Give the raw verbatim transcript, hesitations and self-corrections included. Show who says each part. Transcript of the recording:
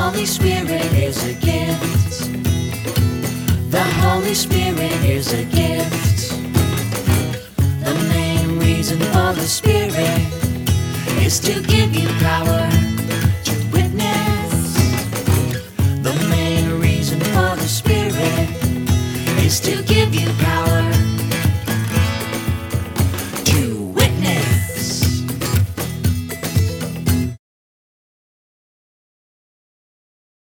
Speaker 1: Holy Spirit is a gift. The Holy Spirit is a gift. The main reason for the Spirit is to give you power to witness. The main reason for the Spirit is to give you